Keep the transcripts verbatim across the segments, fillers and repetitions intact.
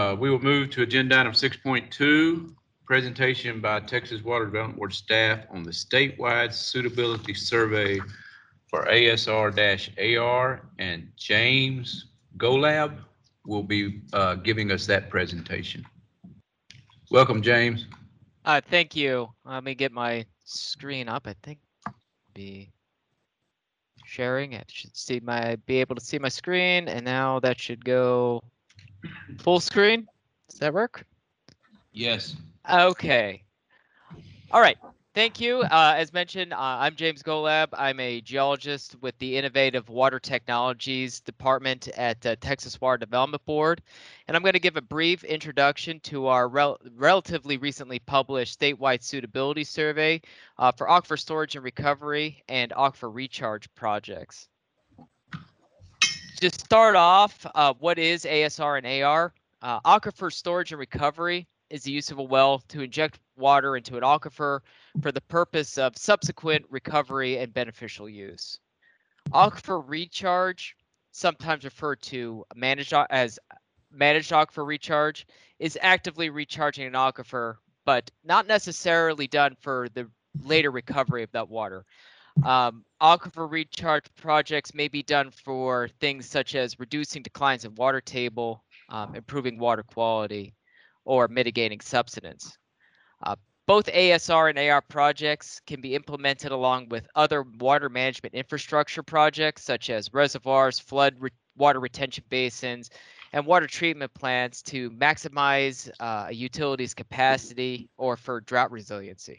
Uh, we will move to agenda item six point two, presentation by Texas Water Development Board staff on the statewide suitability survey for A S R A R, and James Golab will be uh, giving us that presentation. Welcome, James. Uh, thank you. Let me get my screen up. I think be sharing it. Should see my be able to see my screen, and now that should go full screen. Does that work? Yes. Okay. All right. Thank you. Uh, as mentioned, uh, I'm James Golab. I'm a geologist with the Innovative Water Technologies Department at uh, Texas Water Development Board, and I'm going to give a brief introduction to our rel relatively recently published statewide suitability survey uh, for aquifer storage and recovery and aquifer recharge projects. To start off, uh, what is A S R and A R? Uh, aquifer storage and recovery is the use of a well to inject water into an aquifer for the purpose of subsequent recovery and beneficial use. Aquifer recharge, sometimes referred to managed as managed aquifer recharge, is actively recharging an aquifer, but not necessarily done for the later recovery of that water. Um, aquifer recharge projects may be done for things such as reducing declines in water table, um, improving water quality, or mitigating subsidence. Uh, both A S R and A R projects can be implemented along with other water management infrastructure projects such as reservoirs, flood re water retention basins, and water treatment plants to maximize uh, a utility's capacity or for drought resiliency.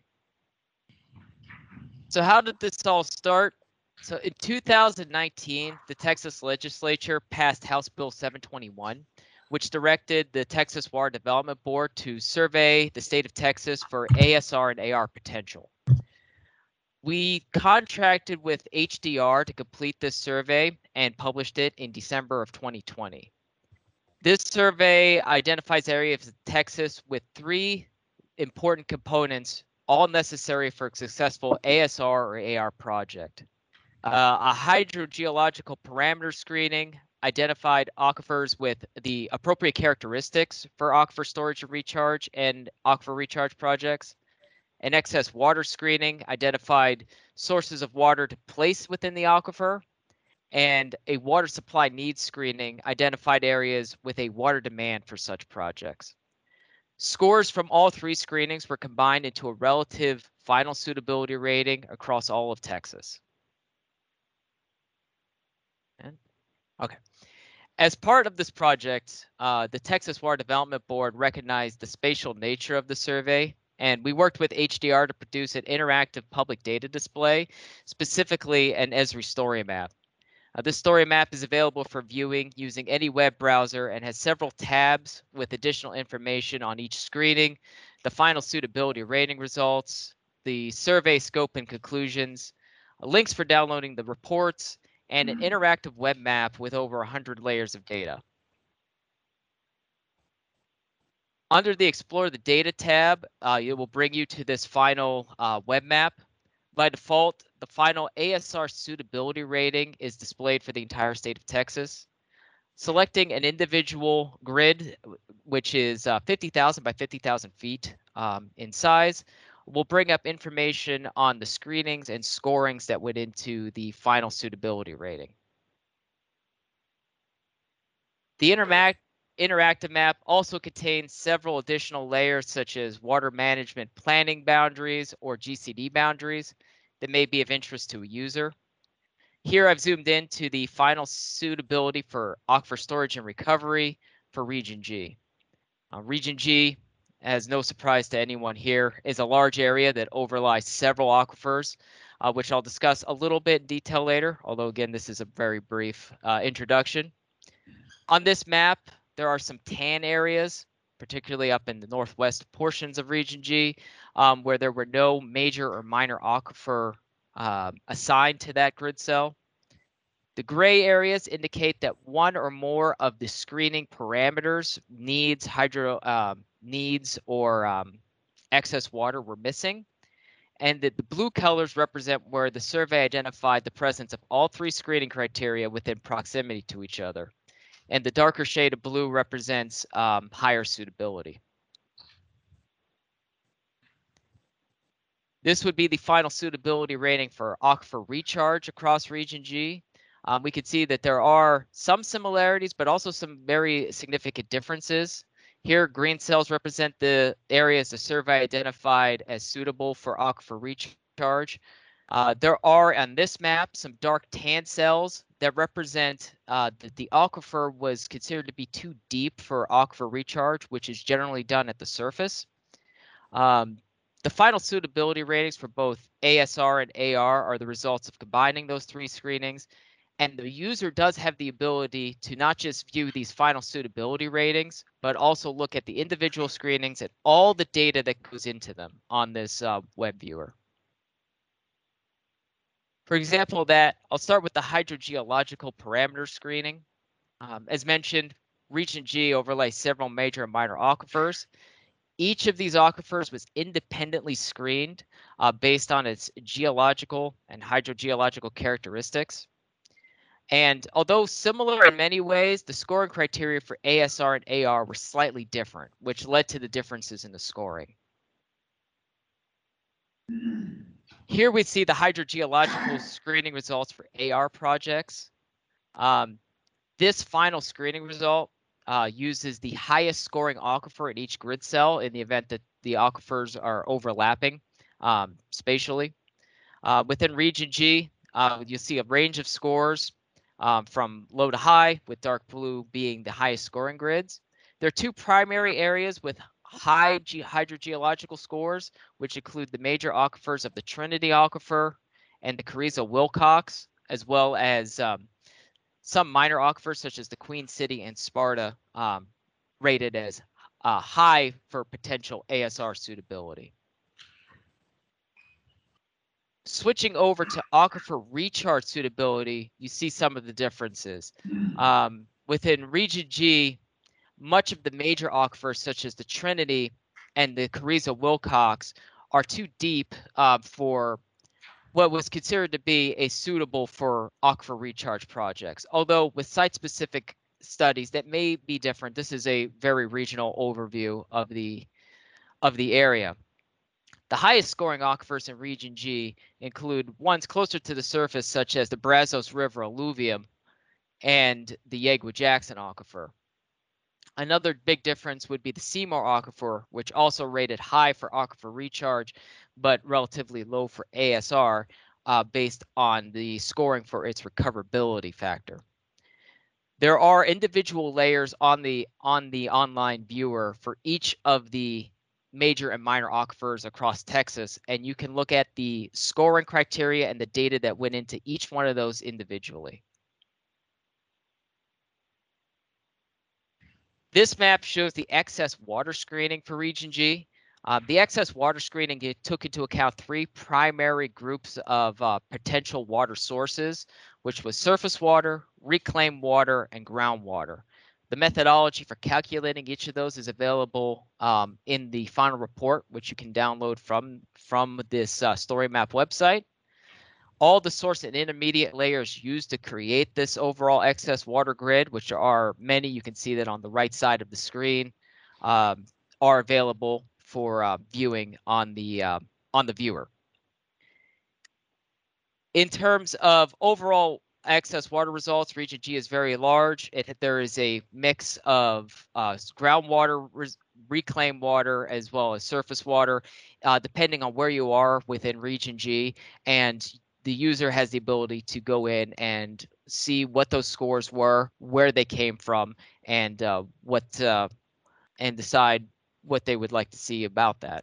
So how did this all start? So in two thousand nineteen, the Texas legislature passed House Bill seven twenty-one, which directed the Texas Water Development Board to survey the state of Texas for A S R and A R potential. We contracted with H D R to complete this survey and published it in December of twenty twenty. This survey identifies areas of Texas with three important components, all necessary for a successful A S R or A R project. Uh, a hydrogeological parameter screening identified aquifers with the appropriate characteristics for aquifer storage and recharge and aquifer recharge projects. An excess water screening identified sources of water to place within the aquifer. And a water supply needs screening identified areas with a water demand for such projects. Scores from all three screenings were combined into a relative final suitability rating across all of Texas. Okay. As part of this project, uh, the Texas Water Development Board recognized the spatial nature of the survey, and we worked with H D R to produce an interactive public data display, specifically an Esri story map. Uh, this story map is available for viewing using any web browser and has several tabs with additional information on each screening, the final suitability rating results, the survey scope and conclusions, links for downloading the reports, and an interactive web map with over one hundred layers of data. Under the Explore the Data tab, uh, it will bring you to this final uh, web map. By default, the final A S R suitability rating is displayed for the entire state of Texas. Selecting an individual grid, which is uh, fifty thousand by fifty thousand feet um, in size, will bring up information on the screenings and scorings that went into the final suitability rating. The interact interactive map also contains several additional layers such as water management planning boundaries or G C D boundaries that may be of interest to a user. Here I've zoomed in to the final suitability for aquifer storage and recovery for Region G. Uh, Region G, as no surprise to anyone here, is a large area that overlies several aquifers, uh, which I'll discuss a little bit in detail later, although again, this is a very brief uh, introduction. On this map, there are some tan areas, particularly up in the northwest portions of Region G, um, where there were no major or minor aquifer uh, assigned to that grid cell. The gray areas indicate that one or more of the screening parameters needs hydro um, needs or um, excess water were missing, and that the blue colors represent where the survey identified the presence of all three screening criteria within proximity to each other. and the darker shade of blue represents um, higher suitability. This would be the final suitability rating for aquifer recharge across Region G. Um, we could see that there are some similarities, but also some very significant differences. Here, green cells represent the areas the survey identified as suitable for aquifer recharge. Uh, there are on this map some dark tan cells that represent uh, that the aquifer was considered to be too deep for aquifer recharge, which is generally done at the surface. Um, the final suitability ratings for both A S R and A R are the results of combining those three screenings. And the user does have the ability to not just view these final suitability ratings, but also look at the individual screenings and all the data that goes into them on this uh, web viewer. For example, that I'll start with the hydrogeological parameter screening. Um, as mentioned, Region G overlays several major and minor aquifers. Each of these aquifers was independently screened uh, based on its geological and hydrogeological characteristics. And although similar in many ways, the scoring criteria for A S R and A R were slightly different, which led to the differences in the scoring. Here we see the hydrogeological screening results for A R projects. Um, this final screening result uh, uses the highest scoring aquifer in each grid cell in the event that the aquifers are overlapping um, spatially. Uh, within Region G, uh, you'll see a range of scores um, from low to high, with dark blue being the highest scoring grids. There are two primary areas with high ge hydrogeological scores, which include the major aquifers of the Trinity Aquifer and the Carrizo-Wilcox, as well as um, some minor aquifers such as the Queen City and Sparta, um, rated as uh, high for potential A S R suitability. Switching over to aquifer recharge suitability, you see some of the differences. Um, within Region G, much of the major aquifers, such as the Trinity and the Carrizo-Wilcox, are too deep uh, for what was considered to be a suitable for aquifer recharge projects. Although with site-specific studies that may be different, this is a very regional overview of the of the area. The highest scoring aquifers in Region G include ones closer to the surface, such as the Brazos River alluvium and the Yegua-Jackson aquifer. Another big difference would be the Seymour aquifer, which also rated high for aquifer recharge, but relatively low for A S R, uh, based on the scoring for its recoverability factor. There are individual layers on the on the online viewer for each of the major and minor aquifers across Texas, and you can look at the scoring criteria and the data that went into each one of those individually. This map shows the excess water screening for Region G. Uh, the excess water screening it took into account three primary groups of uh, potential water sources, which was surface water, reclaimed water, and groundwater. The methodology for calculating each of those is available um, in the final report, which you can download from, from this uh, StoryMap website. All the source and intermediate layers used to create this overall excess water grid, which are many, you can see that on the right side of the screen, um, are available for uh, viewing on the uh, on the viewer. In terms of overall excess water results, Region G is very large. It, there is a mix of uh, groundwater, reclaimed water, as well as surface water, uh, depending on where you are within Region G. And the user has the ability to go in and see what those scores were, where they came from, and uh, what uh, and decide what they would like to see about that.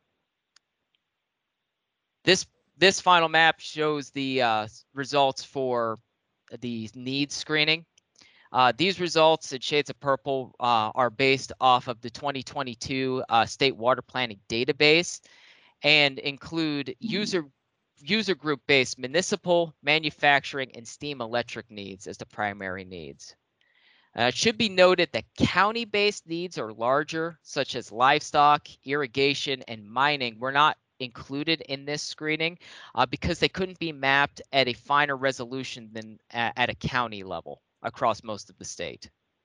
This this final map shows the uh, results for the needs screening. Uh, these results in shades of purple uh, are based off of the twenty twenty-two uh, State Water Planning Database and include user user group based municipal, manufacturing, and steam electric needs as the primary needs. Uh, it should be noted that county-based needs are larger, such as livestock, irrigation, and mining were not included in this screening uh, because they couldn't be mapped at a finer resolution than at, at a county level across most of the state.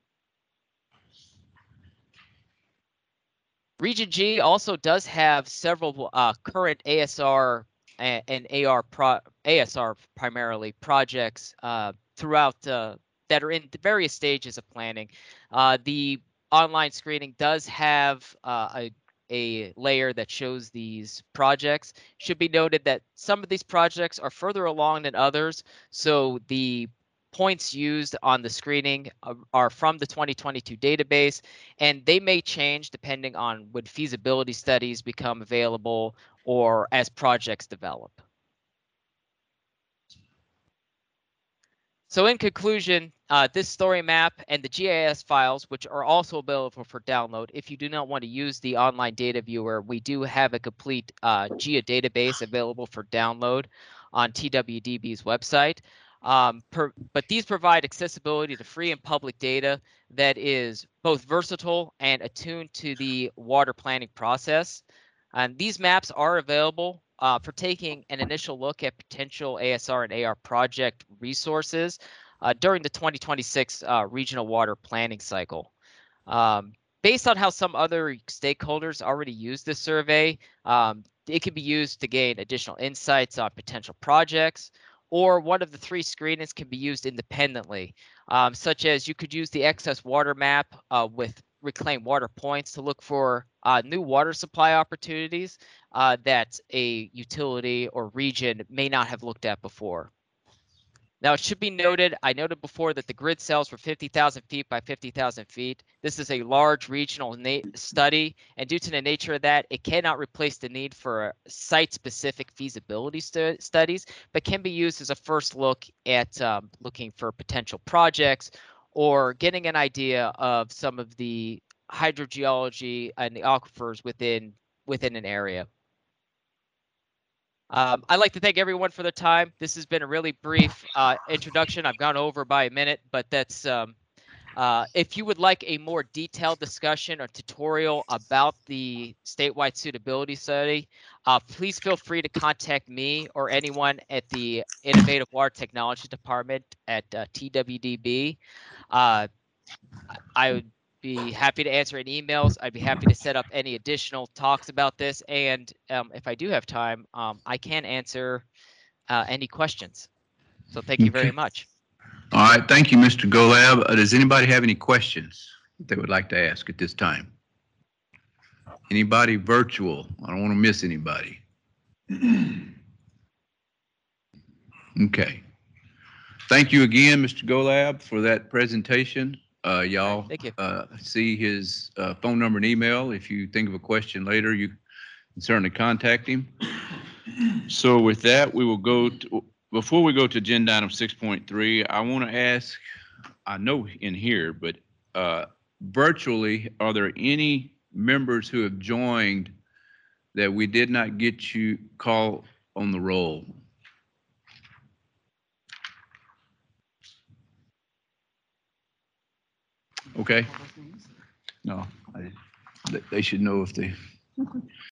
Region G also does have several uh, current A S R and, and A R pro, A S R primarily projects uh, throughout uh, that are in the various stages of planning. Uh, the online screening does have uh, a a layer that shows these projects. Should be noted that some of these projects are further along than others, so the points used on the screening uh, are from the twenty twenty-two database, and they may change depending on when feasibility studies become available or as projects develop. So in conclusion, uh, this story map and the G I S files, which are also available for download, if you do not want to use the online data viewer, we do have a complete uh, G I A database available for download on T W D B's website. Um, per, but these provide accessibility to free and public data that is both versatile and attuned to the water planning process. And these maps are available uh, for taking an initial look at potential A S R and A R project resources uh, during the twenty twenty-six uh, regional water planning cycle. Um, based on how some other stakeholders already use this survey, um, it can be used to gain additional insights on potential projects, or one of the three screenings can be used independently, um, such as you could use the excess water map uh, with reclaimed water points to look for uh, new water supply opportunities uh, that a utility or region may not have looked at before. Now, it should be noted, I noted before that the grid cells for fifty thousand feet by fifty thousand feet. This is a large regional study, and due to the nature of that, it cannot replace the need for site-specific feasibility stu studies, but can be used as a first look at um, looking for potential projects or getting an idea of some of the hydrogeology and the aquifers within within an area. Um, I'd like to thank everyone for their time. This has been a really brief uh, introduction. I've gone over by a minute, but that's um, uh, if you would like a more detailed discussion or tutorial about the statewide suitability study, uh, please feel free to contact me or anyone at the Innovative Water Technology Department at uh, T W D B. Uh, I would be happy to answer any emails. I'd be happy to set up any additional talks about this. And um, if I do have time, um, I can answer uh, any questions. So thank you very Okay. much. All right, thank you, Mister Golab. Uh, Does anybody have any questions that they would like to ask at this time? Anybody virtual? I don't want to miss anybody. Okay. Thank you again, Mister Golab, for that presentation. Uh, y'all Thank you. uh, see his uh, phone number and email. If you think of a question later, you can certainly contact him. So with that, we will go to, before we go to agenda item six point three, I want to ask, I know in here, but uh, virtually, are there any members who have joined that we did not get you call on the roll? Okay. No, I, they should know if they